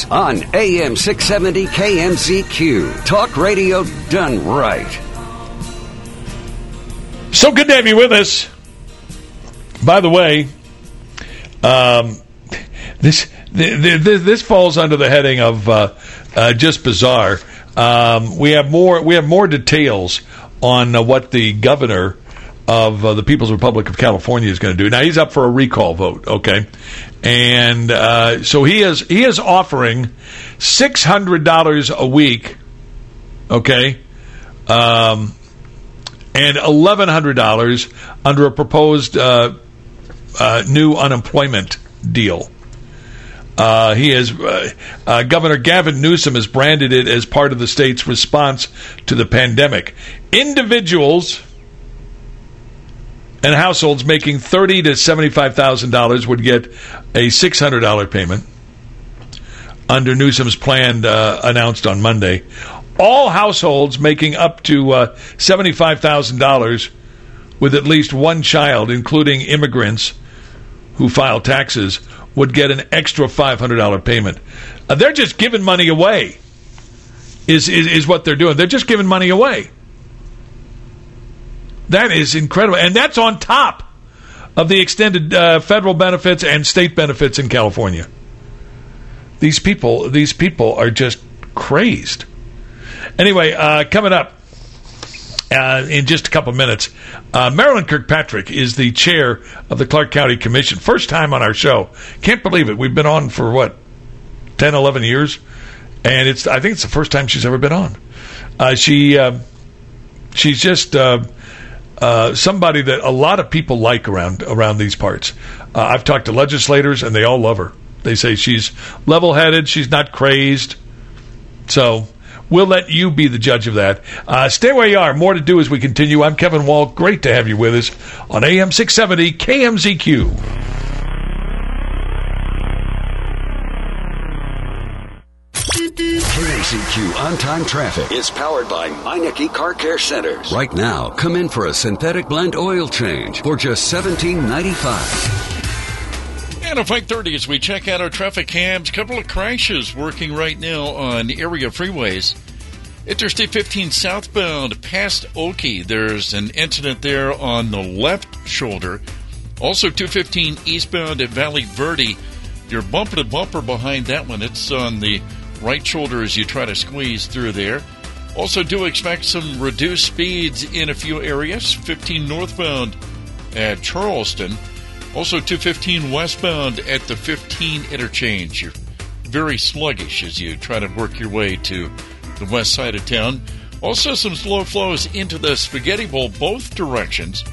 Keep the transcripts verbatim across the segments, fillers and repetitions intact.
News on A M six seventy K M Z Q. Talk radio done right. So good to have you with us. By the way, um, this this, this falls under the heading of uh, uh, just bizarre. Um, we have more we have more details on uh, what the governor of uh, the People's Republic of California is going to do. Now he's up for a recall vote, okay, and uh, so he is he is offering six hundred dollars a week, okay, um, and eleven hundred dollars under a proposed uh, uh, new unemployment deal. Uh, he has uh, uh, Governor Gavin Newsom has branded it as part of the state's response to the pandemic. Individuals and households making thirty to seventy-five thousand dollars would get a six hundred dollars payment under Newsom's plan uh, announced on Monday. All households making up to uh, seventy-five thousand dollars with at least one child, including immigrants who file taxes, would get an extra five hundred dollars payment. Uh, they're just giving money away, is, is, is what they're doing. They're just giving money away. That is incredible. And that's on top of the extended uh, federal benefits and state benefits in California. These people, these people are just crazed. Anyway, uh, coming up uh, in just a couple of minutes, uh, Marilyn Kirkpatrick is the chair of the Clark County Commission. First time on our show. Can't believe it. We've been on for, what, ten, eleven years? And it's I think it's the first time she's ever been on. Uh, she uh, She's just... Uh, Uh, somebody that a lot of people like around around these parts. Uh, I've talked to legislators, and they all love her. They say she's level-headed, she's not crazed. So we'll let you be the judge of that. Uh, stay where you are. More to do as we continue. I'm Kevin Wall. Great to have you with us on A M six seventy K M Z Q. K M Z Q On-Time Traffic is powered by Meineke Car Care Centers. Right now, come in for a synthetic blend oil change for just seventeen ninety-five. And at five thirty, as we check out our traffic cams, a couple of crashes working right now on area freeways. Interstate fifteen southbound past Oki, there's an incident there on the left shoulder. Also, two fifteen eastbound at Valley Verde, you're bumper to bumper behind that one. It's on the right shoulder as you try to squeeze through there. Also do expect some reduced speeds in a few areas. fifteen northbound at Charleston. Also two fifteen westbound at the fifteen interchange. You're very sluggish as you try to work your way to the west side of town. Also some slow flows into the Spaghetti Bowl both directions.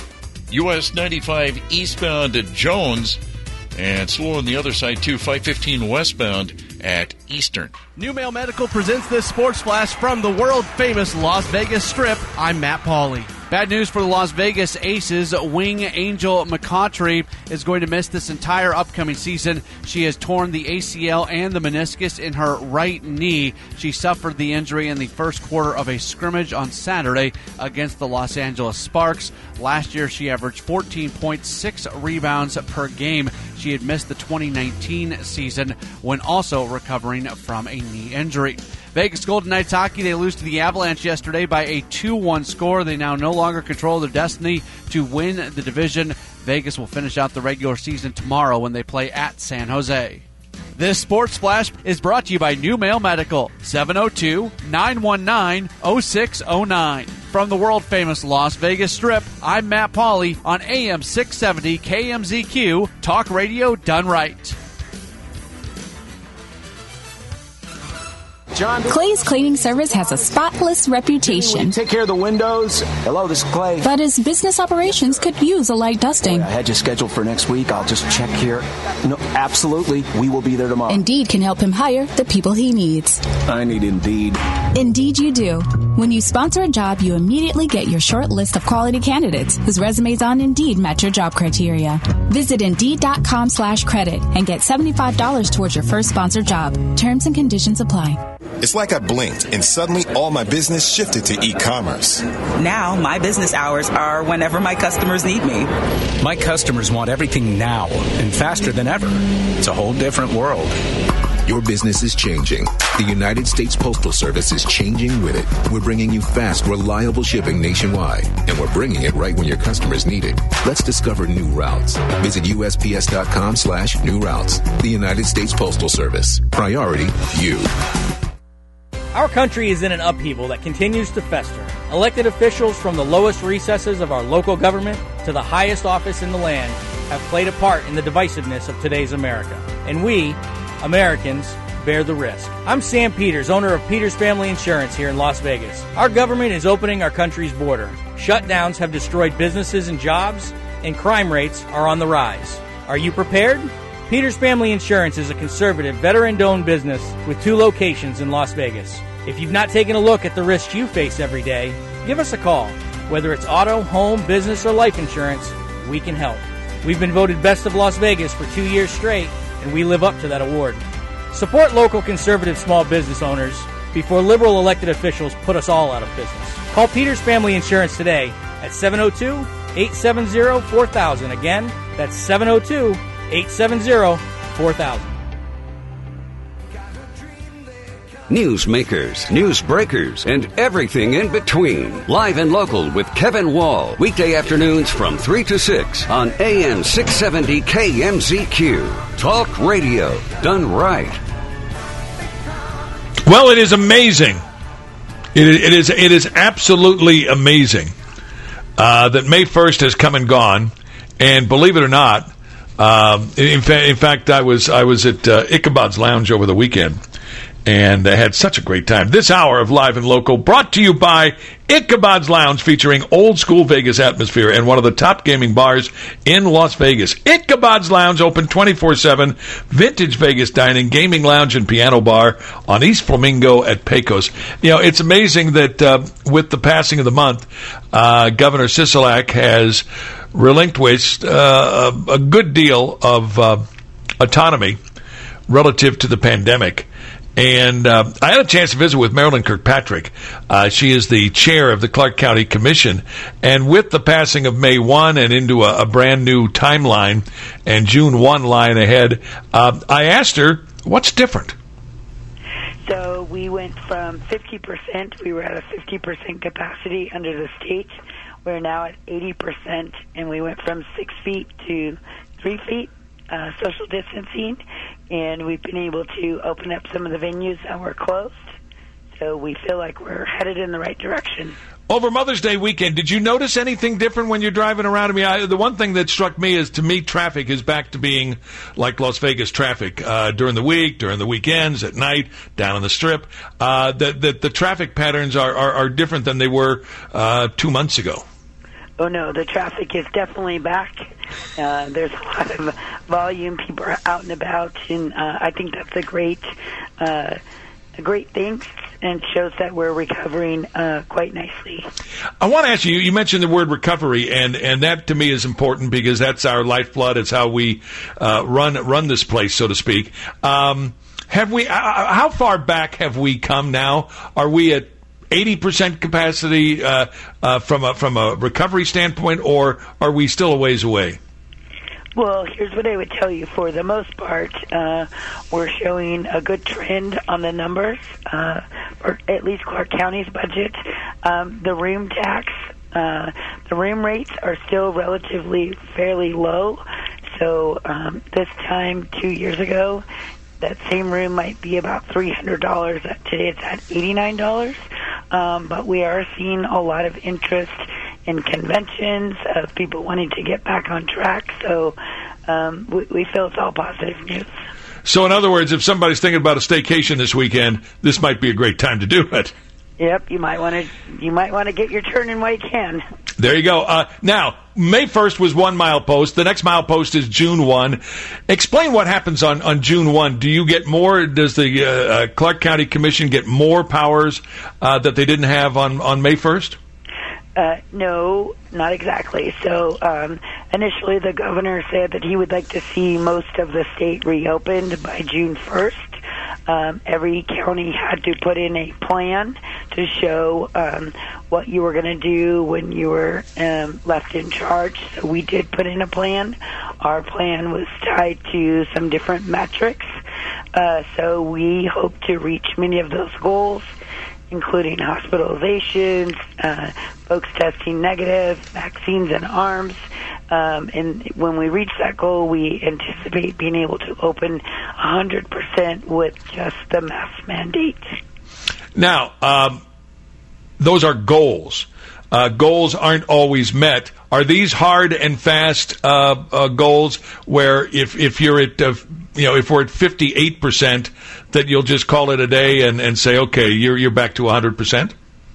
U S ninety-five eastbound at Jones. And slow on the other side, too, five fifteen westbound at Eastern. New Mail Medical presents this Sports Flash from the world-famous Las Vegas Strip. I'm Matt Pauley. Bad news for the Las Vegas Aces. Wing Angel McCautry is going to miss this entire upcoming season. She has torn the A C L and the meniscus in her right knee. She suffered the injury in the first quarter of a scrimmage on Saturday against the Los Angeles Sparks. Last year, she averaged fourteen point six rebounds per game. She had missed the twenty nineteen season when also recovering from a knee injury. Vegas Golden Knights hockey, they lose to the Avalanche yesterday by a two one score. They now no longer control their destiny to win the division. Vegas will finish out the regular season tomorrow when they play at San Jose. This Sports Flash is brought to you by New Mail Medical, seven oh two, nine one nine, oh six oh nine. From the world-famous Las Vegas Strip, I'm Matt Pauley on A M six seventy K M Z Q, Talk Radio Done Right. John. Clay's Cleaning Service has a spotless reputation. Take care of the windows. Hello, this is Clay. But his business operations could use a light dusting. I had you scheduled for next week. I'll just check here. No, absolutely. We will be there tomorrow. Indeed can help him hire the people he needs. I need Indeed. Indeed you do. When you sponsor a job, you immediately get your short list of quality candidates whose resumes on Indeed match your job criteria. Visit Indeed.com slash credit and get seventy-five dollars towards your first sponsored job. Terms and conditions apply. It's like I blinked, and suddenly all my business shifted to e-commerce. Now, my business hours are whenever my customers need me. My customers want everything now and faster than ever. It's a whole different world. Your business is changing. The United States Postal Service is changing with it. We're bringing you fast, reliable shipping nationwide, and we're bringing it right when your customers need it. Let's discover new routes. Visit U S P S dot com slash new routes. The United States Postal Service. Priority, you. Our country is in an upheaval that continues to fester. Elected officials from the lowest recesses of our local government to the highest office in the land have played a part in the divisiveness of today's America. And we, Americans, bear the risk. I'm Sam Peters, owner of Peters Family Insurance here in Las Vegas. Our government is opening our country's border. Shutdowns have destroyed businesses and jobs, and crime rates are on the rise. Are you prepared? Peters Family Insurance is a conservative, veteran-owned business with two locations in Las Vegas. If you've not taken a look at the risks you face every day, give us a call. Whether it's auto, home, business, or life insurance, we can help. We've been voted Best of Las Vegas for two years straight, and we live up to that award. Support local conservative small business owners before liberal elected officials put us all out of business. Call Peters Family Insurance today at seven oh two, eight seven oh, four thousand. Again, that's seven oh two, eight seven oh, four thousand. Newsmakers, news breakers, and everything in between. Live and local with Kevin Wall. Weekday afternoons from three to six on A M six seventy K M Z Q. Talk radio done right. Well, it is amazing. It, it is it is absolutely amazing uh, that May first has come and gone. And believe it or not, um, in, fa- in fact, I was I was at uh, Ichabod's Lounge over the weekend. And I had such a great time. This hour of Live and Local brought to you by Ichabod's Lounge, featuring old school Vegas atmosphere and one of the top gaming bars in Las Vegas. Ichabod's Lounge, open twenty-four seven, vintage Vegas dining, gaming lounge, and piano bar on East Flamingo at Pecos. You know, it's amazing that uh, with the passing of the month, uh, Governor Sisolak has relinquished uh, a, a good deal of uh, autonomy relative to the pandemic. And uh, I had a chance to visit with Marilyn Kirkpatrick. Uh, she is the chair of the Clark County Commission. And with the passing of May first and into a, a brand new timeline and June first lying ahead, uh, I asked her, what's different? So we went from fifty percent. We were at a fifty percent capacity under the state. We're now at eighty percent, and we went from six feet to three feet. Uh, social distancing, and we've been able to open up some of the venues that were closed, so we feel like we're headed in the right direction. Over Mother's Day weekend, did you notice anything different when you're driving around? I mean, I, the one thing that struck me is, to me, traffic is back to being like Las Vegas traffic uh, during the week, during the weekends, at night, down on the Strip. Uh, that the, the traffic patterns are, are, are different than they were uh, two months ago. Oh, no, the traffic is definitely back. Uh, there's a lot of volume. People are out and about, and uh, I think that's a great uh, a great thing, and shows that we're recovering uh, quite nicely. I want to ask you, you mentioned the word recovery, and, and that to me is important because that's our lifeblood. It's how we uh, run run this place, so to speak. Um, have we? Uh, how far back have we come now? Are we at eighty percent capacity uh, uh, from a from a recovery standpoint, or are we still a ways away? Well, here's what I would tell you. For the most part, uh, we're showing a good trend on the numbers, uh, for at least Clark County's budget. Um, the room tax, uh, the room rates are still relatively fairly low. So um, this time two years ago, that same room might be about three hundred dollars. Today it's at eighty-nine dollars. Um, but we are seeing a lot of interest in conventions, of people wanting to get back on track. So um, we, we feel it's all positive news. So in other words, if somebody's thinking about a staycation this weekend, this might be a great time to do it. Yep, you might want to you might want to get your turn in while you can. There you go. Uh, now, May first was one milepost. The next milepost is June first. Explain what happens on, on June first. Do you get more? Does the uh, uh, Clark County Commission get more powers uh, that they didn't have on, on May first? Uh, no, not exactly. So um, initially the governor said that he would like to see most of the state reopened by June first. Um, every county had to put in a plan to show um, what you were going to do when you were um, left in charge. So we did put in a plan. Our plan was tied to some different metrics. Uh, so we hope to reach many of those goals, including hospitalizations, uh, folks testing negative, vaccines in arms. Um, and when we reach that goal, we anticipate being able to open one hundred percent with just the mask mandate. Now, um, those are goals. Uh, goals aren't always met. Are these hard and fast uh, uh, goals where if, if you're at, uh, you know, if we're at fifty-eight percent, that you'll just call it a day and, and say, okay, you're you're back to one hundred percent?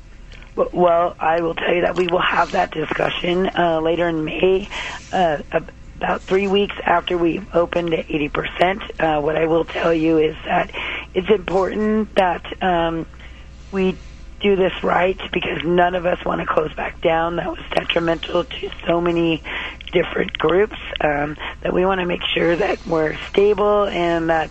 Well, I will tell you that we will have that discussion uh, later in May, uh, about three weeks after we've opened at eighty percent. Uh, what I will tell you is that it's important that um, we do this right, because none of us want to close back down. That was detrimental to so many different groups, um, that we want to make sure that we're stable and that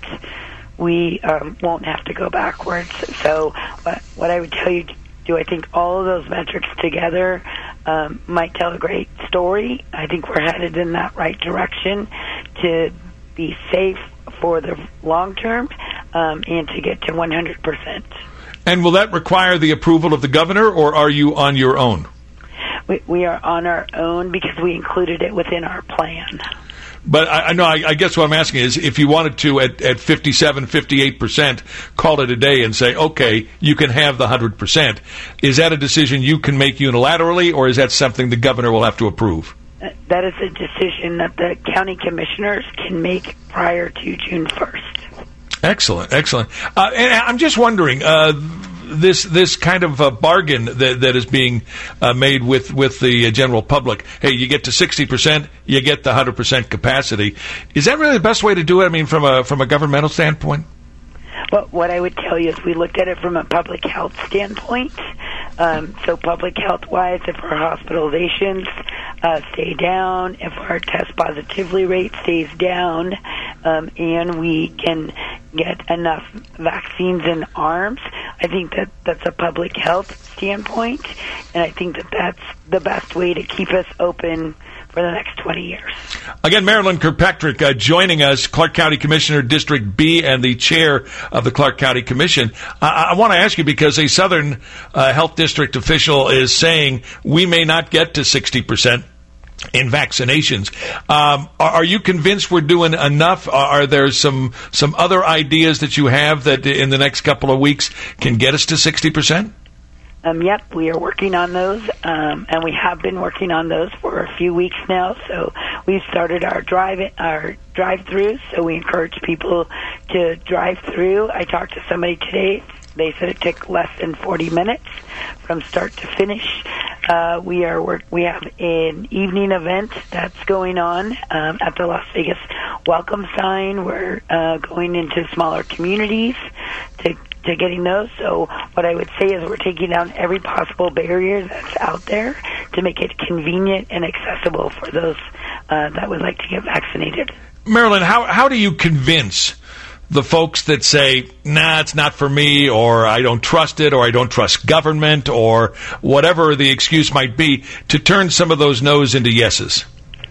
we um, won't have to go backwards. So what, what I would tell you, do I think all of those metrics together um, might tell a great story. I think we're headed in that right direction to be safe for the long term um, and to get to one hundred percent. And will that require the approval of the governor, or are you on your own? We, we are on our own because we included it within our plan. But I, I know, I, I guess what I'm asking is, if you wanted to, at, at fifty-seven, fifty-eight percent, call it a day and say, okay, you can have the one hundred percent, is that a decision you can make unilaterally, or is that something the governor will have to approve? That is a decision that the county commissioners can make prior to June first. Excellent, excellent. Uh, and I'm just wondering, uh, this this kind of uh, bargain that that is being uh, made with with the uh, general public. Hey, you get to sixty percent, you get the one hundred percent capacity. Is that really the best way to do it? I mean, from a from a governmental standpoint. Well, what I would tell you is we looked at it from a public health standpoint. Um, so public health-wise, if our hospitalizations uh, stay down, if our test positivity rate stays down, um, and we can get enough vaccines in arms, I think that that's a public health standpoint, and I think that that's the best way to keep us open for the next twenty years. Again, Marilyn Kirkpatrick uh, joining us, Clark County Commissioner, District B, and the chair of the Clark County Commission. I, I want to ask you, because a Southern uh, Health District official is saying we may not get to sixty percent in vaccinations. Um, are, are you convinced we're doing enough? Are, are there some some other ideas that you have that in the next couple of weeks can get us to sixty percent? Um, yep, we are working on those, um, and we have been working on those for a few weeks now. So we've started our drive our drive-throughs. So we encourage people to drive through. I talked to somebody today. They said it took less than forty minutes from start to finish. Uh, we are work, we have an evening event that's going on um, at the Las Vegas Welcome Sign. We're uh, going into smaller communities to to getting those. So what I would say is we're taking down every possible barrier that's out there to make it convenient and accessible for those uh, that would like to get vaccinated. Marilyn, how how do you convince the folks that say, nah, it's not for me, or I don't trust it, or I don't trust government, or whatever the excuse might be, to turn some of those no's into yeses?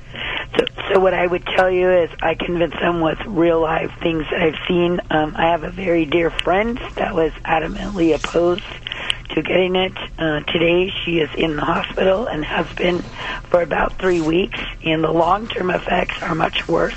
So, so what I would tell you is I convince them with real life things that I've seen. Um, I have a very dear friend that was adamantly opposed to getting it. Uh, today she is in the hospital and has been for about three weeks, and the long-term effects are much worse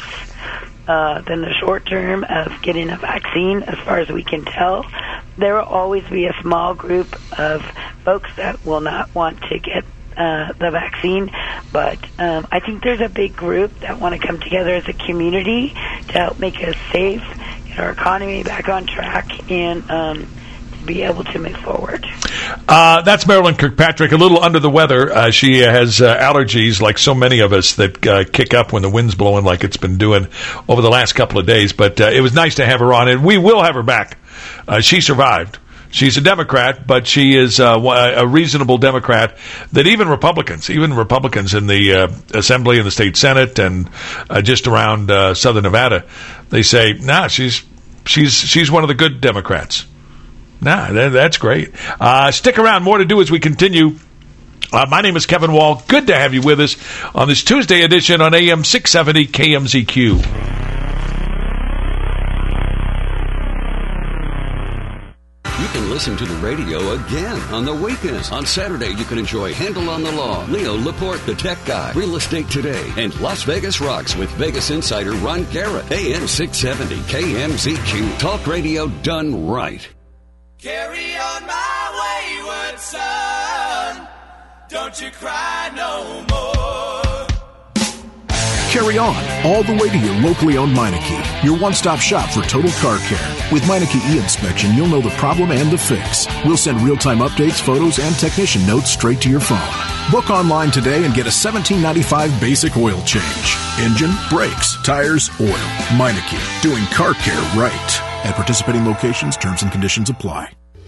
uh, than the short term of getting a vaccine, as far as we can tell. There will always be a small group of folks that will not want to get uh, the vaccine, but um, I think there's a big group that want to come together as a community to help make us safe, get our economy back on track, and um, to be able to move forward. Uh, that's Marilyn Kirkpatrick, a little under the weather. Uh, she has uh, allergies like so many of us that uh, kick up when the wind's blowing like it's been doing over the last couple of days. But uh, it was nice to have her on, and we will have her back. Uh, she survived. She's a Democrat, but she is uh, a reasonable Democrat that even Republicans, even Republicans in the uh, Assembly and the State Senate and uh, just around uh, Southern Nevada, they say, nah, she's she's she's one of the good Democrats. Nah, that, that's great. Uh, stick around. More to do as we continue. Uh, my name is Kevin Wall. Good to have you with us on this Tuesday edition on A M six seventy K M Z Q. can listen to the radio again on the weekends. On Saturday, you can enjoy Handle on the Law, Leo Laporte, the tech guy, Real Estate Today, and Las Vegas Rocks with Vegas insider Ron Garrett. A M six seventy K M Z Q. Talk radio done right. Carry on my wayward son. Don't you cry no more. Carry on, all the way to your locally owned Meineke, your one-stop shop for total car care. With Meineke e-inspection, you'll know the problem and the fix. We'll send real-time updates, photos, and technician notes straight to your phone. Book online today and get a seventeen ninety-five basic oil change. Engine, brakes, tires, oil. Meineke, doing car care right. At participating locations, terms and conditions apply.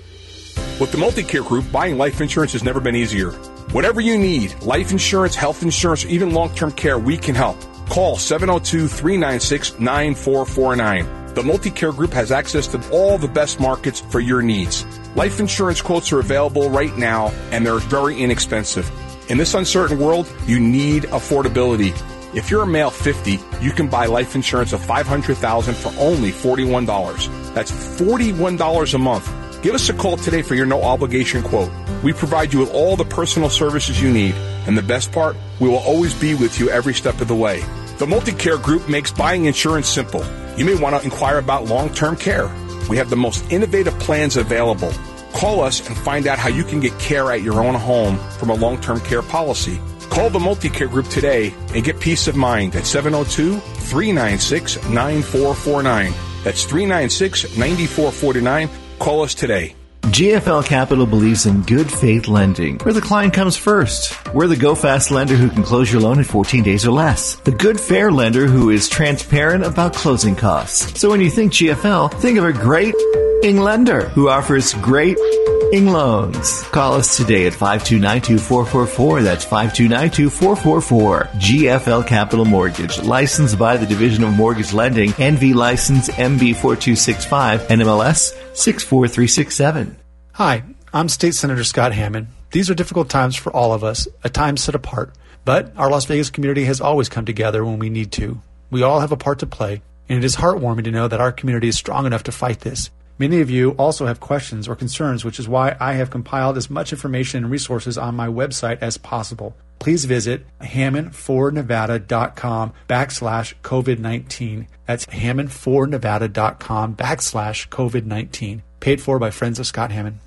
With the Multicare Group, buying life insurance has never been easier. Whatever you need, life insurance, health insurance, or even long-term care, we can help. Call seven oh two, three nine six, nine four four nine. The Multicare Group has access to all the best markets for your needs. Life insurance quotes are available right now, and they're very inexpensive. In this uncertain world, you need affordability. If you're a male fifty, you can buy life insurance of five hundred thousand dollars for only forty-one dollars. That's forty-one dollars a month. Give us a call today for your no-obligation quote. We provide you with all the personal services you need. And the best part, we will always be with you every step of the way. The Multicare Group makes buying insurance simple. You may want to inquire about long-term care. We have the most innovative plans available. Call us and find out how you can get care at your own home from a long-term care policy. Call the Multicare Group today and get peace of mind at seven oh two, three nine six, nine four four nine. That's three nine six, nine four four nine. Call us today. G F L Capital believes in good faith lending, where the client comes first. We're the Go Fast lender who can close your loan in fourteen days or less. The good fair lender who is transparent about closing costs. So when you think G F L, think of a great lender who offers great loans. Call us today at five two nine two, four four four. That's five two nine two, four four four. G F L Capital Mortgage, licensed by the Division of Mortgage Lending, N V license M B four two six five, N M L S six four three six seven. Hi, I'm State Senator Scott Hammond. These are difficult times for all of us, a time set apart. But our Las Vegas community has always come together when we need to. We all have a part to play, and it is heartwarming to know that our community is strong enough to fight this. Many of you also have questions or concerns, which is why I have compiled as much information and resources on my website as possible. Please visit hammond for nevada dot com backslash COVID nineteen. That's hammond for nevada dot com backslash COVID nineteen. Paid for by Friends of Scott Hammond.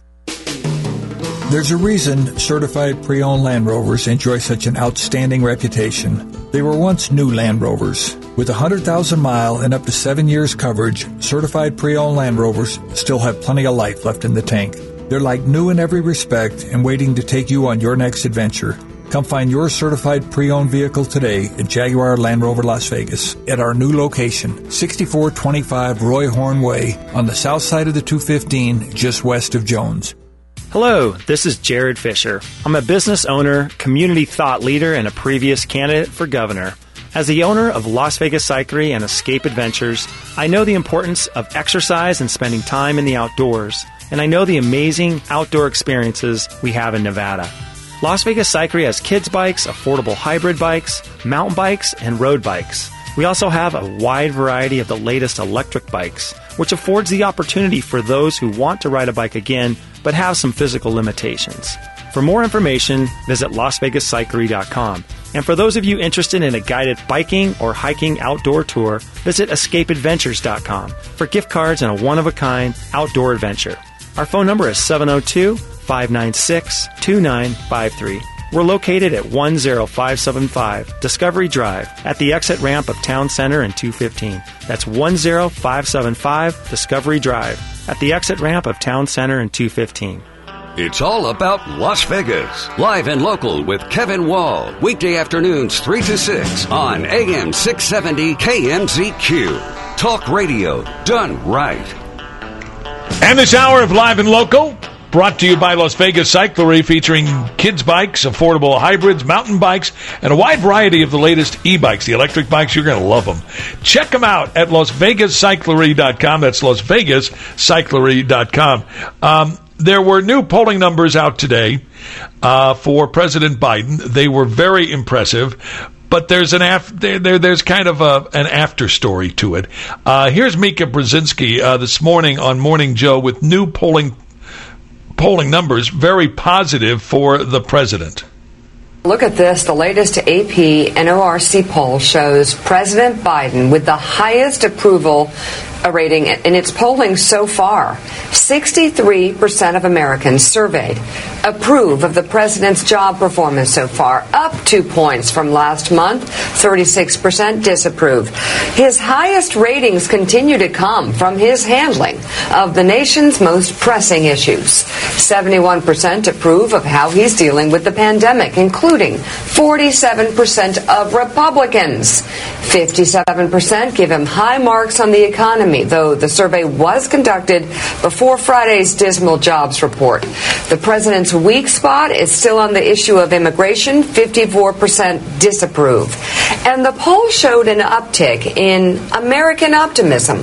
There's a reason certified pre-owned Land Rovers enjoy such an outstanding reputation. They were once new Land Rovers. With one hundred thousand mile and up to seven years coverage, certified pre-owned Land Rovers still have plenty of life left in the tank. They're like new in every respect and waiting to take you on your next adventure. Come find your certified pre-owned vehicle today at Jaguar Land Rover Las Vegas at our new location, sixty-four twenty-five Roy Horn Way on the south side of the two fifteen, just west of Jones. Hello, this is Jared Fisher. I'm a business owner, community thought leader, and a previous candidate for governor. As the owner of Las Vegas Cyclery and Escape Adventures, I know the importance of exercise and spending time in the outdoors, and I know the amazing outdoor experiences we have in Nevada. Las Vegas Cyclery has kids bikes, affordable hybrid bikes, mountain bikes, and road bikes. We also have a wide variety of the latest electric bikes, which affords the opportunity for those who want to ride a bike again but have some physical limitations. For more information, visit las vegas cyclery dot com. And for those of you interested in a guided biking or hiking outdoor tour, visit escape adventures dot com for gift cards and a one-of-a-kind outdoor adventure. Our phone number is seven oh two, five nine six, two nine five three. We're located at one oh five seven five Discovery Drive at the exit ramp of Town Center and two fifteen. That's one oh five seven five Discovery Drive at the exit ramp of Town Center and two fifteen. It's all about Las Vegas. Live and local with Kevin Wall. Weekday afternoons three to six on A M six seventy K M Z Q. Talk radio done right. And this hour of Live and Local brought to you by Las Vegas Cyclery, featuring kids' bikes, affordable hybrids, mountain bikes, and a wide variety of the latest e-bikes. The electric bikes, you're going to love them. Check them out at las vegas cyclery dot com. That's las vegas cyclery dot com. Um, there were new polling numbers out today uh, for President Biden. They were very impressive. But there's an af- there, there there's kind of a, an after story to it. Uh, here's Mika Brzezinski uh, this morning on Morning Joe with new polling polling numbers very positive for the president. Look at this. The latest A P N O R C poll shows President Biden with the highest approval rating in its polling so far. sixty-three percent of Americans surveyed approve of the president's job performance so far, up two points from last month. thirty-six percent disapprove. His highest ratings continue to come from his handling of the nation's most pressing issues. seventy-one percent approve of how he's dealing with the pandemic, including forty-seven percent of Republicans. fifty-seven percent give him high marks on the economy, though the survey was conducted before Friday's dismal jobs report. The president's weak spot is still on the issue of immigration. fifty-four percent disapprove. And the poll showed an uptick in American optimism.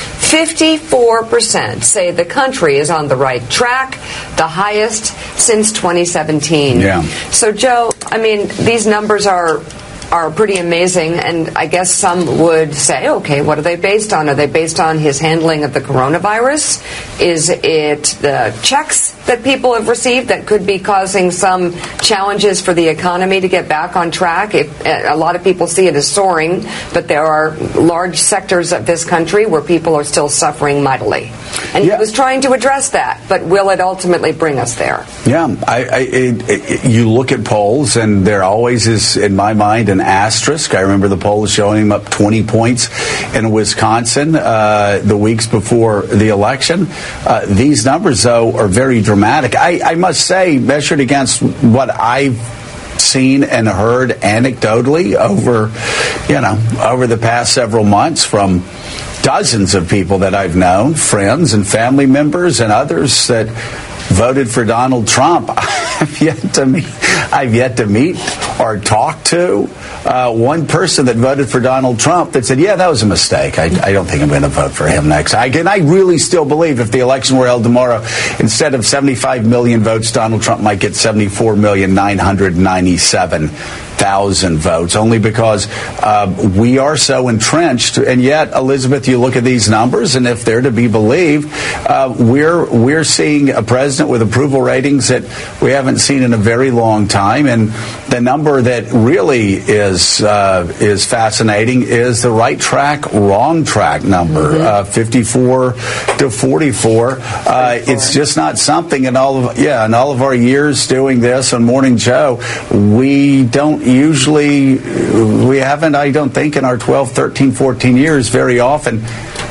fifty-four percent say the country is on the right track, the highest since twenty seventeen. Yeah. So, Joe, I mean, these numbers are are pretty amazing, and I guess some would say, okay, what are they based on? Are they based on his handling of the coronavirus? Is it the checks that people have received that could be causing some challenges for the economy to get back on track? If, a lot of people see it as soaring, but there are large sectors of this country where people are still suffering mightily. And yeah. he was trying to address that, but will it ultimately bring us there? Yeah, I, I, it, it, you look at polls, and there always is, in my mind, an asterisk. I remember the polls showing him up twenty points in Wisconsin uh, the weeks before the election. Uh, these numbers, though, are very dramatic. I, I must say, measured against what I've seen and heard anecdotally over, you know, over the past several months from dozens of people that I've known, friends and family members and others that voted for Donald Trump. I've yet to meet, I've yet to meet or talk to uh, one person that voted for Donald Trump that said, yeah, that was a mistake. I, I don't think I'm going to vote for him next. I, and I really still believe if the election were held tomorrow, instead of seventy-five million votes, Donald Trump might get seventy-four million nine hundred ninety-seven thousand votes, only because uh, we are so entrenched. And yet, Elizabeth, you look at these numbers, and if they're to be believed, uh, we're we're seeing a president with approval ratings that we haven't seen in a very long time. And the number that really is uh, is fascinating is the right track, wrong track number, mm-hmm. uh, fifty-four to forty-four. Uh, it's just not something in all of yeah in all of our years doing this on Morning Joe, we don't usually, we haven't, I don't think, in our twelve, thirteen, fourteen years very often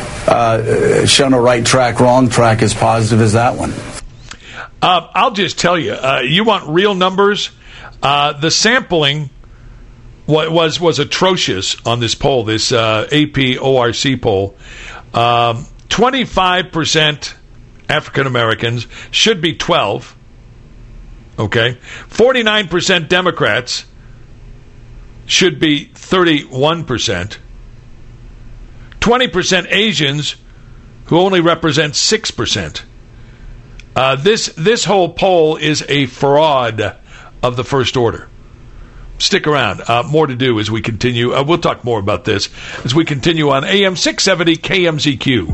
uh, shown a right track, wrong track as positive as that one. Uh, I'll just tell you, uh, you want real numbers? Uh, the sampling was, was was atrocious on this poll, this uh, A P O R C poll. Um, twenty-five percent African Americans, should be twelve. Okay, forty-nine percent Democrats, should be thirty-one percent. twenty percent Asians, who only represent six percent. Uh, this this whole poll is a fraud of the first order. Stick around. Uh, more to do as we continue. Uh, we'll talk more about this as we continue on A M six seventy K M Z Q.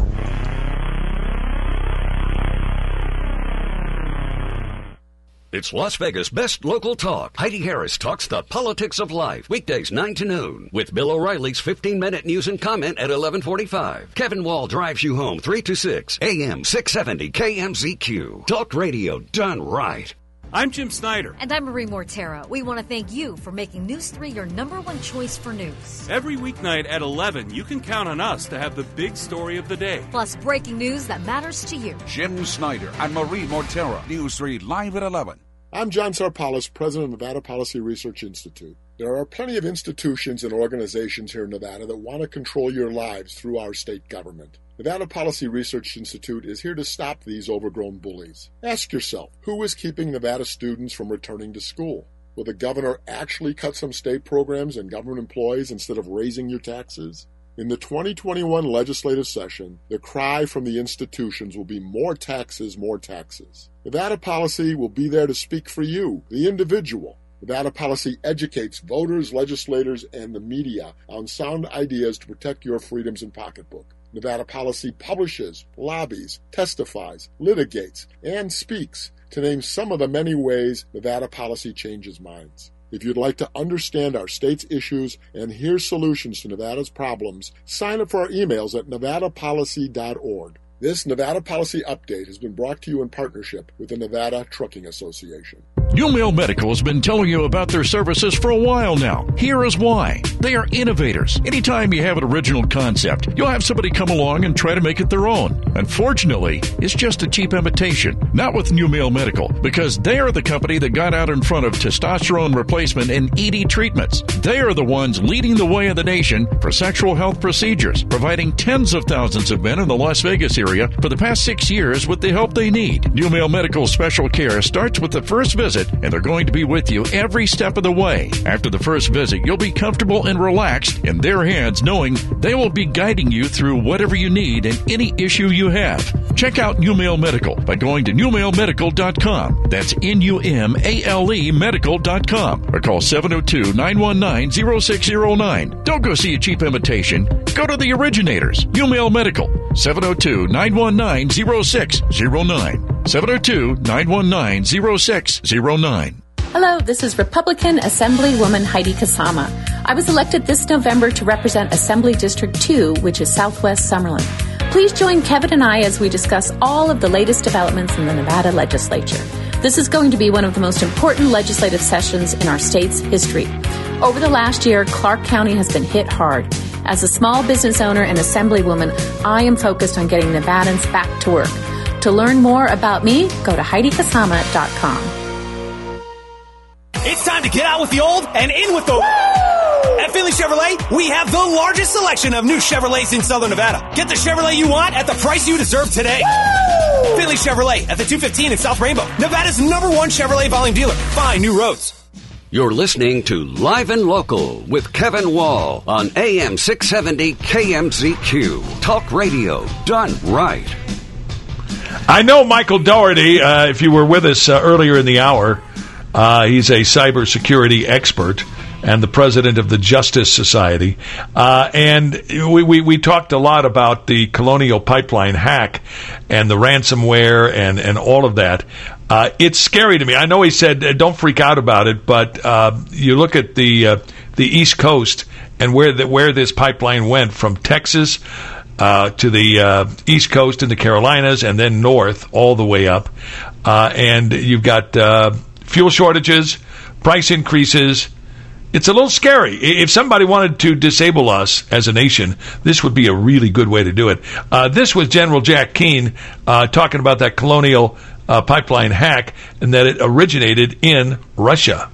It's Las Vegas' best local talk. Heidi Harris talks the politics of life. Weekdays nine to noon. With Bill O'Reilly's fifteen-minute news and comment at eleven forty-five. Kevin Wall drives you home three to six. A M six seventy K M Z Q. Talk radio done right. I'm Jim Snyder. And I'm Marie Mortera. We want to thank you for making News three your number one choice for news. Every weeknight at eleven, you can count on us to have the big story of the day. Plus breaking news that matters to you. Jim Snyder and Marie Mortera. News three live at eleven. I'm John Sarpalis, president of Nevada Policy Research Institute. There are plenty of institutions and organizations here in Nevada that want to control your lives through our state government. Nevada Policy Research Institute is here to stop these overgrown bullies. Ask yourself, who is keeping Nevada students from returning to school? Will the governor actually cut some state programs and government employees instead of raising your taxes? In the twenty twenty-one legislative session, the cry from the institutions will be more taxes, more taxes. Nevada Policy will be there to speak for you, the individual. Nevada Policy educates voters, legislators, and the media on sound ideas to protect your freedoms and pocketbook. Nevada Policy publishes, lobbies, testifies, litigates, and speaks, to name some of the many ways Nevada Policy changes minds. If you'd like to understand our state's issues and hear solutions to Nevada's problems, sign up for our emails at nevada policy dot org. This Nevada Policy Update has been brought to you in partnership with the Nevada Trucking Association. New Mail Medical has been telling you about their services for a while now. Here is why. They are innovators. Anytime you have an original concept, you'll have somebody come along and try to make it their own. Unfortunately, it's just a cheap imitation. Not with New Mail Medical, because they are the company that got out in front of testosterone replacement and E D treatments. They are the ones leading the way in the nation for sexual health procedures, providing tens of thousands of men in the Las Vegas area for the past six years with the help they need. New Mail Medical special care starts with the first visit, and they're going to be with you every step of the way. After the first visit, you'll be comfortable and relaxed in their hands, knowing they will be guiding you through whatever you need and any issue you have. Check out New Mail Medical by going to new mail medical dot com. That's N U M A L E medical dot com. Or call seven oh two, nine one nine, oh six oh nine. Don't go see a cheap imitation. Go to the originators. New Mail Medical. seven oh two, nine one nine, oh six oh nine. seven oh two, nine one nine, oh six oh nine. Hello, this is Republican Assemblywoman Heidi Kasama. I was elected this November to represent Assembly District two, which is Southwest Summerlin. Please join Kevin and I as we discuss all of the latest developments in the Nevada legislature. This is going to be one of the most important legislative sessions in our state's history. Over the last year, Clark County has been hit hard. As a small business owner and assemblywoman, I am focused on getting Nevadans back to work. To learn more about me, go to heidi kasama dot com. It's time to get out with the old and in with the... Woo! At Finley Chevrolet, we have the largest selection of new Chevrolets in Southern Nevada. Get the Chevrolet you want at the price you deserve today. Woo! Finley Chevrolet at the two fifteen in South Rainbow, Nevada's number one Chevrolet volume dealer. Find new roads. You're listening to Live and Local with Kevin Wall on A M six seventy K M Z Q. Talk radio done right. I know Michael Dougherty, uh, if you were with us uh, earlier in the hour, uh, he's a cybersecurity expert and the president of the Justice Society. Uh, and we, we, we talked a lot about the Colonial Pipeline hack and the ransomware and, and all of that. Uh, it's scary to me. I know he said, uh, don't freak out about it, but uh, you look at the uh, the East Coast and where the, where this pipeline went from Texas uh, to the uh, East Coast in the Carolinas and then north all the way up. Uh, and you've got uh, fuel shortages, price increases. It's a little scary. If somebody wanted to disable us as a nation, this would be a really good way to do it. Uh, this was General Jack Keane uh, talking about that Colonial uh, Pipeline hack and that it originated in Russia.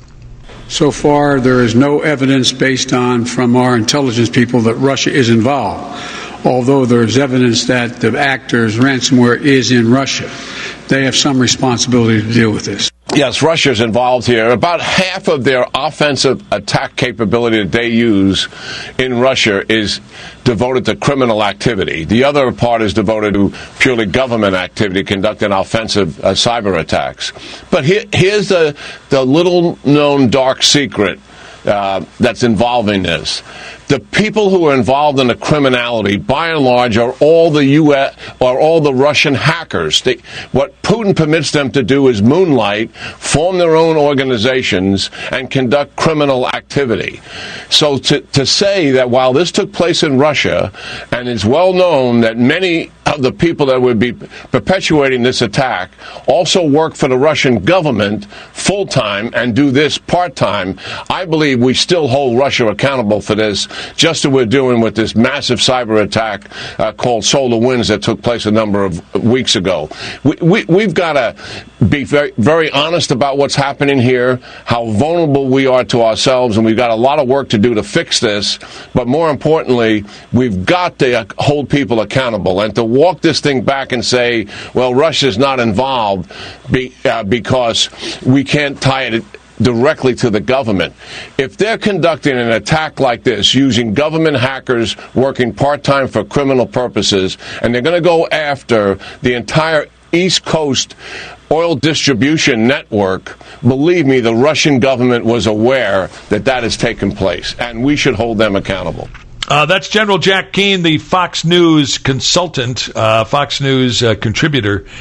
So far, there is no evidence based on from our intelligence people that Russia is involved, although there is evidence that the actors' ransomware is in Russia. They have some responsibility to deal with this. Yes, Russia's involved here. About half of their offensive attack capability that they use in Russia is devoted to criminal activity. The other part is devoted to purely government activity, conducting offensive uh, cyber attacks. But here, here's the, the little-known dark secret uh, that's involving this. The people who are involved in the criminality, by and large, are all the U S or all the Russian hackers. They, what Putin permits them to do is moonlight, form their own organizations, and conduct criminal activity. So to, to say that while this took place in Russia, and it's well known that many of the people that would be perpetuating this attack also work for the Russian government full-time and do this part-time, I believe we still hold Russia accountable for this, just as we're doing with this massive cyber attack uh, called SolarWinds that took place a number of weeks ago. We, we, we've got to be very, very honest about what's happening here, how vulnerable we are to ourselves, and we've got a lot of work to do to fix this. But more importantly, we've got to hold people accountable and to walk this thing back and say, well, Russia's not involved be, uh, because we can't tie it directly to the government. If they're conducting an attack like this using government hackers working part-time for criminal purposes, and they're going to go after the entire East Coast oil distribution network, believe me, the Russian government was aware that that has taken place, and we should hold them accountable. Uh, that's General Jack Keane, the Fox News consultant, uh, Fox News uh, contributor.